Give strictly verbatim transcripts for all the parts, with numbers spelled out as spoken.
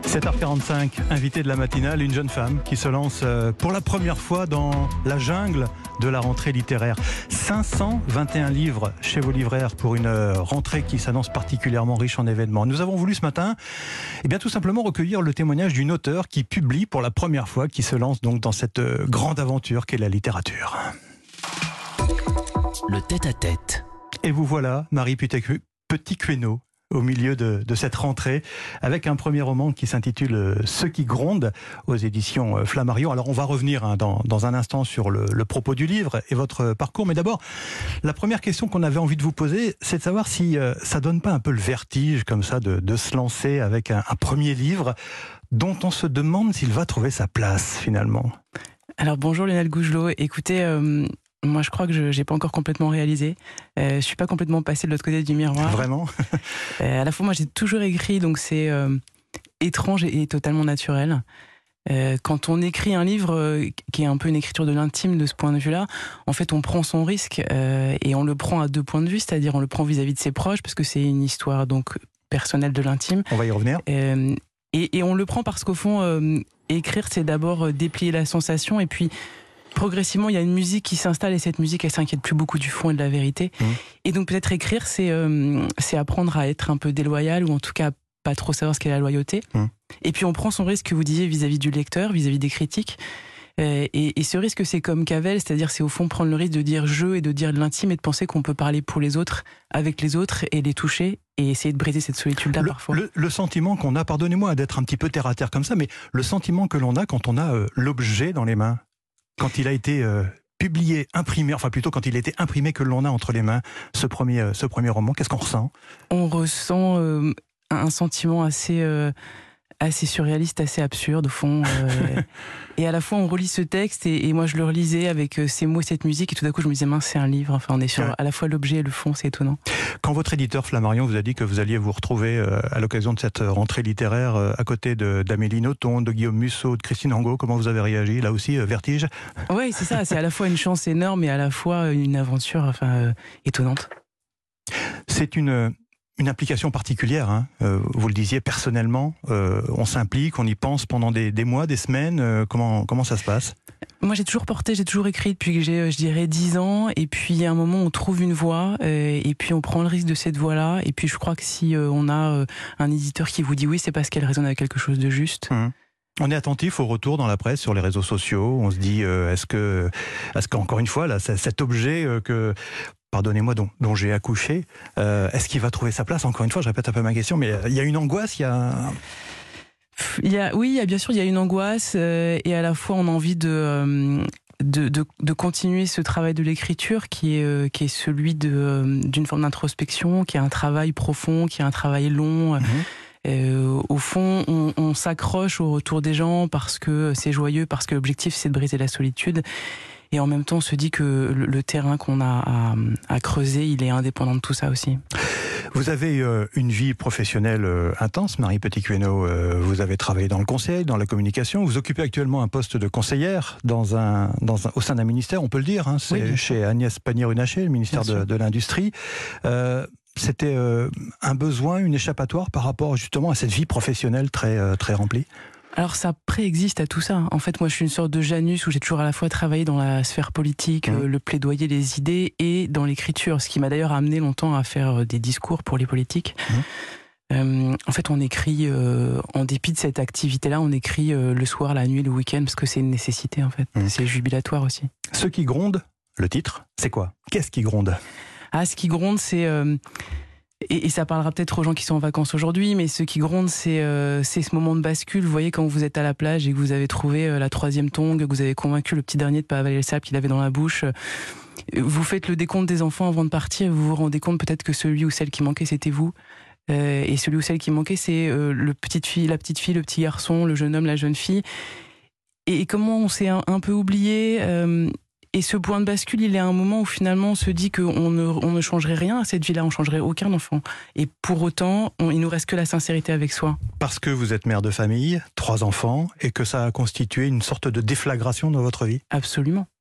sept heures quarante-cinq, invitée de la matinale, une jeune femme qui se lance pour la première fois dans la jungle de la rentrée littéraire. cinq cent vingt et un livres chez vos libraires pour une rentrée qui s'annonce particulièrement riche en événements. Nous avons voulu ce matin, eh bien, tout simplement recueillir le témoignage d'une auteure qui publie pour la première fois, qui se lance donc dans cette grande aventure qu'est la littérature. Le tête-à-tête. Et vous voilà, Marie Petit-Queneau, au milieu de, de cette rentrée, avec un premier roman qui s'intitule « Ceux qui grondent » aux éditions Flammarion. Alors on va revenir hein, dans, dans un instant sur le, le propos du livre et votre parcours, mais d'abord, la première question qu'on avait envie de vous poser, c'est de savoir si euh, ça donne pas un peu le vertige comme ça de, de se lancer avec un, un premier livre dont on se demande s'il va trouver sa place finalement. Alors bonjour Lionel Gougelot, écoutez... Euh... Moi, je crois que je n'ai pas encore complètement réalisé. Euh, je ne suis pas complètement passé de l'autre côté du miroir. Vraiment euh, À la fois, moi, j'ai toujours écrit, donc c'est euh, étrange et, et totalement naturel. Euh, quand on écrit un livre euh, qui est un peu une écriture de l'intime de ce point de vue-là, en fait, on prend son risque euh, et on le prend à deux points de vue, c'est-à-dire on le prend vis-à-vis de ses proches, parce que c'est une histoire donc personnelle de l'intime. On va y revenir. Euh, et, et on le prend parce qu'au fond, euh, écrire, c'est d'abord déplier la sensation et puis... Progressivement, il y a une musique qui s'installe et cette musique, elle s'inquiète plus beaucoup du fond et de la vérité. Mmh. Et donc peut-être écrire, c'est euh, c'est apprendre à être un peu déloyal ou en tout cas pas trop savoir ce qu'est la loyauté. Mmh. Et puis on prend son risque, que vous disiez, vis-à-vis du lecteur, vis-à-vis des critiques. Euh, et, et ce risque, c'est comme Cavell, c'est-à-dire c'est au fond prendre le risque de dire je et de dire de l'intime et de penser qu'on peut parler pour les autres, avec les autres et les toucher et essayer de briser cette solitude-là le, parfois. Le, le sentiment qu'on a, pardonnez-moi d'être un petit peu terre à terre comme ça, mais le sentiment que l'on a quand on a euh, l'objet dans les mains, quand il a été euh, publié, imprimé, enfin plutôt quand il a été imprimé que l'on a entre les mains ce premier, euh, ce premier roman, qu'est-ce qu'on ressent ? On ressent euh, un sentiment assez, euh, assez surréaliste, assez absurde au fond. Euh, et à la fois on relit ce texte et, et moi je le relisais avec ces mots et cette musique et tout d'un coup je me disais mince c'est un livre, enfin on est sur ouais. à la fois l'objet et le fond, c'est étonnant. Quand votre éditeur Flammarion vous a dit que vous alliez vous retrouver euh, à l'occasion de cette rentrée littéraire euh, à côté de, d'Amélie Nothomb, de Guillaume Musso, de Christine Angot, comment vous avez réagi ? Là aussi, euh, vertige ? Oui, c'est ça, c'est à la fois une chance énorme et à la fois une aventure enfin, euh, étonnante. C'est une... Une implication particulière, hein. euh, vous le disiez personnellement, euh, on s'implique, on y pense pendant des, des mois, des semaines, euh, comment, comment ça se passe ? Moi j'ai toujours porté, j'ai toujours écrit depuis que j'ai, je dirais, dix ans, et puis à un moment on trouve une voie, euh, et puis on prend le risque de cette voie-là, et puis je crois que si euh, on a euh, un éditeur qui vous dit oui, c'est parce qu'elle résonne avec quelque chose de juste. Mmh. On est attentif au retour dans la presse, sur les réseaux sociaux, on se dit, euh, est-ce que, est-ce qu'encore une fois, là, cet objet euh, que... pardonnez-moi, dont, dont j'ai accouché, euh, est-ce qu'il va trouver sa place ? Encore une fois, je répète un peu ma question, mais il y a une angoisse, il y a... Il y a oui, il y a, bien sûr, il y a une angoisse, euh, et à la fois, on a envie de, euh, de, de, de continuer ce travail de l'écriture, qui est, euh, qui est celui de, euh, d'une forme d'introspection, qui est un travail profond, qui est un travail long. Mmh. Euh, au fond, on, on s'accroche au retour des gens parce que c'est joyeux, parce que l'objectif, c'est de briser la solitude. Et en même temps, on se dit que le, le terrain qu'on a à, à creuser, il est indépendant de tout ça aussi. Vous avez euh, une vie professionnelle euh, intense, Marie Petit-Queneau. Euh, vous avez travaillé dans le conseil, dans la communication. Vous occupez actuellement un poste de conseillère dans un, dans un, au sein d'un ministère, on peut le dire. Hein, c'est oui, chez Agnès Pannier-Runacher, le ministère de, de l'Industrie. Euh, C'était euh, un besoin, une échappatoire par rapport justement à cette vie professionnelle très, euh, très remplie ? Alors ça préexiste à tout ça. En fait, moi je suis une sorte de Janus où j'ai toujours à la fois travaillé dans la sphère politique, mmh. le plaidoyer, les idées, et dans l'écriture, ce qui m'a d'ailleurs amené longtemps à faire des discours pour les politiques. Mmh. Euh, en fait, on écrit, euh, en dépit de cette activité-là, on écrit euh, le soir, la nuit, le week-end, parce que c'est une nécessité en fait. Mmh. C'est jubilatoire aussi. Ceux qui grondent, le titre, c'est quoi ? Qu'est-ce qui gronde ? Ah, ce qui gronde, c'est... Euh, Et, et ça parlera peut-être aux gens qui sont en vacances aujourd'hui, mais ce qui gronde, c'est euh, c'est ce moment de bascule. Vous voyez, quand vous êtes à la plage et que vous avez trouvé euh, la troisième tongue, que vous avez convaincu le petit dernier de pas avaler le sable qu'il avait dans la bouche, euh, vous faites le décompte des enfants avant de partir, vous vous rendez compte peut-être que celui ou celle qui manquait, c'était vous. Euh, et celui ou celle qui manquait, c'est euh, le petite fille, la petite fille, le petit garçon, le jeune homme, la jeune fille. Et, et comment on s'est un, un peu oublié euh, Et ce point de bascule, il est à un moment où finalement on se dit qu'on ne, on ne changerait rien à cette vie-là, on ne changerait aucun enfant. Et pour autant, on, il nous reste que la sincérité avec soi. Parce que vous êtes mère de famille, trois enfants, et que ça a constitué une sorte de déflagration dans votre vie ? Absolument.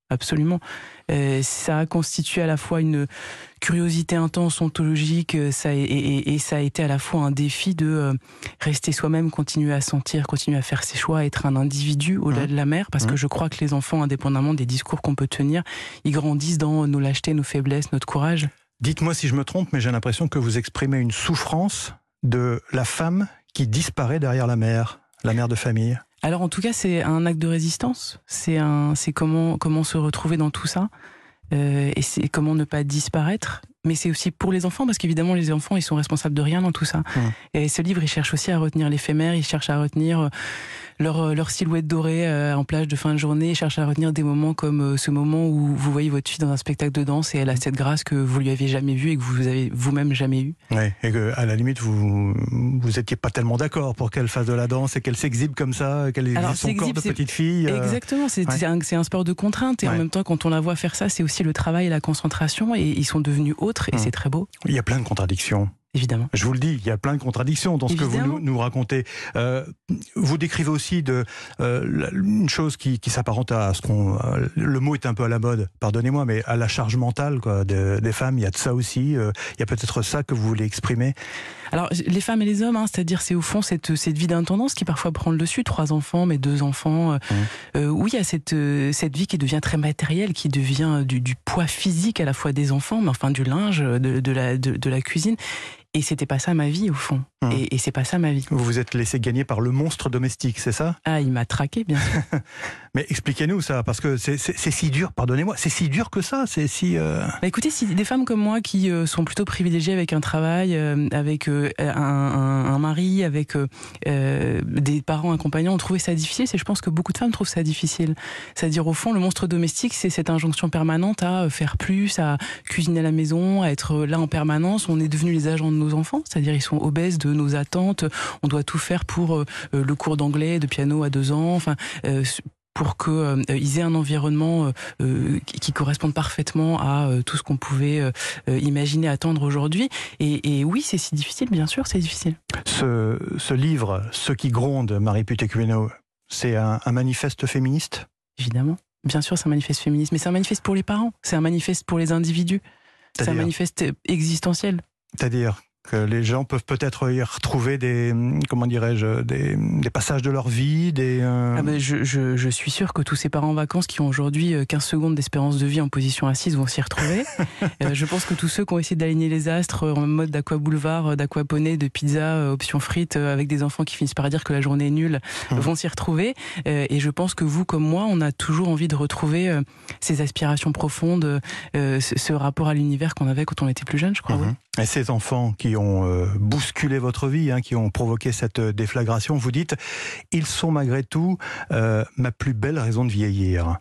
absolument. Euh, ça a constitué à la fois une curiosité intense, ontologique, ça, et, et, et ça a été à la fois un défi de euh, rester soi-même, continuer à sentir, continuer à faire ses choix, être un individu au-delà mmh. de la mère, parce mmh. que je crois que les enfants, indépendamment des discours qu'on peut tenir, ils grandissent dans nos lâchetés, nos faiblesses, notre courage. Dites-moi si je me trompe, mais j'ai l'impression que vous exprimez une souffrance de la femme qui disparaît derrière la mère, la mère de famille. Alors en tout cas, c'est un acte de résistance. C'est un, c'est comment comment se retrouver dans tout ça, euh, et c'est comment ne pas disparaître. Mais c'est aussi pour les enfants, parce qu'évidemment les enfants ils sont responsables de rien dans tout ça. Mmh. Et ce livre il cherche aussi à retenir l'éphémère, il cherche à retenir leur, leur silhouette dorée euh, en plage de fin de journée, il cherche à retenir des moments comme euh, ce moment où vous voyez votre fille dans un spectacle de danse et elle a cette grâce que vous lui avez jamais vue et que vous avez vous-même jamais eue. Oui, et que à la limite vous vous étiez pas tellement d'accord pour qu'elle fasse de la danse et qu'elle s'exhibe comme ça, qu'elle exhibe son corps de petite fille. Euh... Exactement, c'est ouais. un, un sport de contrainte et ouais. en même temps quand on la voit faire ça, c'est aussi le travail et la concentration et ils sont devenus autres et mmh. c'est très beau. Il y a plein de contradictions. Évidemment. Je vous le dis, il y a plein de contradictions dans ce Évidemment. que vous nous, nous racontez. Euh, vous décrivez aussi de, euh, une chose qui, qui s'apparente à ce qu'on... Euh, le mot est un peu à la mode, pardonnez-moi, mais à la charge mentale quoi, de, des femmes, il y a de ça aussi. Euh, il y a peut-être ça que vous voulez exprimer. Alors, les femmes et les hommes, hein, c'est-à-dire c'est au fond cette, cette vie d'intendance qui parfois prend le dessus, trois enfants, mais deux enfants, euh, mmh. euh, où il y a cette, euh, cette vie qui devient très matérielle, qui devient du, du poids physique à la fois des enfants, mais enfin du linge, de, de, la, de, de la cuisine. Et c'était pas ça ma vie, au fond. Mmh. Et, et c'est pas ça ma vie. Vous vous êtes laissé gagner par le monstre domestique, c'est ça? Ah, il m'a traqué, bien sûr. Mais expliquez-nous ça, parce que c'est si dur, pardonnez-moi, c'est si dur que ça, c'est si... Euh... Bah écoutez, si des femmes comme moi qui euh, sont plutôt privilégiées avec un travail, euh, avec euh, un, un, un mari, avec euh, euh, des parents accompagnants, ont trouvé ça difficile, c'est je pense que beaucoup de femmes trouvent ça difficile. C'est-à-dire, au fond, le monstre domestique, c'est cette injonction permanente à faire plus, à cuisiner à la maison, à être là en permanence. On est devenus les agents de nos enfants, c'est-à-dire ils sont obèses de nos attentes, on doit tout faire pour euh, le cours d'anglais, de piano à deux ans, enfin... Euh, pour qu'ils euh, aient un environnement euh, qui, qui corresponde parfaitement à euh, tout ce qu'on pouvait euh, imaginer, attendre aujourd'hui. Et, et oui, c'est si difficile, bien sûr, c'est difficile. Ce, ce livre, Ce qui gronde, Marie Putequiueno, c'est un, un manifeste féministe? Évidemment. Bien sûr, c'est un manifeste féministe, mais c'est un manifeste pour les parents, c'est un manifeste pour les individus, c'est un manifeste existentiel. C'est-à-dire que les gens peuvent peut-être y retrouver des, comment dirais-je, des, des passages de leur vie, des... Euh... Ah ben je, je, je suis sûr que tous ces parents en vacances qui ont aujourd'hui quinze secondes d'espérance de vie en position assise vont s'y retrouver. euh, je pense que tous ceux qui ont essayé d'aligner les astres en mode d'aqua boulevard, d'aquaponé, de pizza, option frites, avec des enfants qui finissent par dire que la journée est nulle, mmh. vont s'y retrouver. Euh, et je pense que vous, comme moi, on a toujours envie de retrouver euh, ces aspirations profondes, euh, ce, ce rapport à l'univers qu'on avait quand on était plus jeune, je crois. Mmh. Ouais. Et ces enfants qui ont euh, bousculé votre vie, hein, qui ont provoqué cette déflagration, vous dites, ils sont malgré tout euh, ma plus belle raison de vieillir.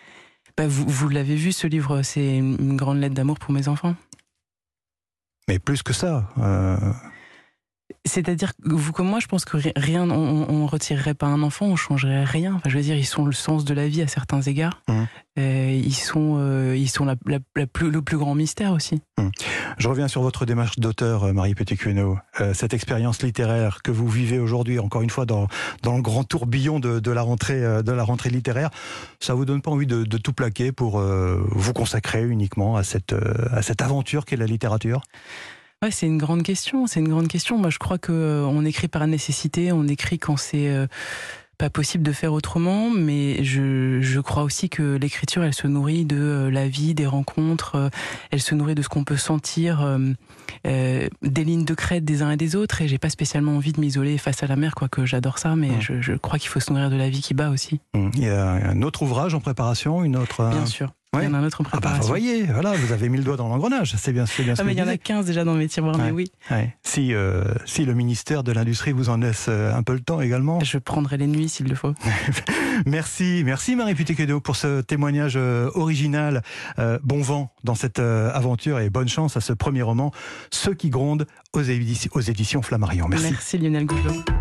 Bah vous vous l'avez vu, ce livre, c'est une grande lettre d'amour pour mes enfants. Mais plus que ça. Euh... C'est-à-dire que vous comme moi, je pense que rien, on ne retirerait pas un enfant, on changerait rien. Enfin, je veux dire, ils sont le sens de la vie à certains égards. Mmh. Euh, ils sont, euh, ils sont la, la, la plus, le plus grand mystère aussi. Mmh. Je reviens sur votre démarche d'auteur, Marie Putequiueno. Euh, cette expérience littéraire que vous vivez aujourd'hui, encore une fois, dans, dans le grand tourbillon de, de, la rentrée, de la rentrée littéraire, ça vous donne pas envie de, de tout plaquer pour euh, vous consacrer uniquement à cette, à cette aventure qu'est la littérature ? Ouais, c'est une grande question, c'est une grande question. Moi, je crois que euh, on écrit par nécessité, on écrit quand c'est euh, pas possible de faire autrement, mais je, je crois aussi que l'écriture, elle se nourrit de euh, la vie, des rencontres, euh, elle se nourrit de ce qu'on peut sentir, euh, euh, des lignes de crête des uns et des autres, et j'ai pas spécialement envie de m'isoler face à la mer, quoique j'adore ça, mais mmh. je, je crois qu'il faut se nourrir de la vie qui bat aussi. Mmh. Il y a un autre ouvrage en préparation, une autre... Bien sûr. Ouais. Il y en a un autre en préparation. Ah bah, vous voyez, voilà, vous avez mis le doigt dans l'engrenage, c'est bien, c'est bien ce ah, mais que il y en a quinze déjà dans mes tiroirs, ouais. mais oui. Ouais. Si, euh, si le ministère de l'Industrie vous en laisse un peu le temps également. Je prendrai les nuits s'il le faut. Merci, merci Marie Putequiueno pour ce témoignage original. Euh, bon vent dans cette aventure et bonne chance à ce premier roman, Ceux qui grondent, aux éditions, aux éditions Flammarion. Merci. Merci Lionel Gougelot.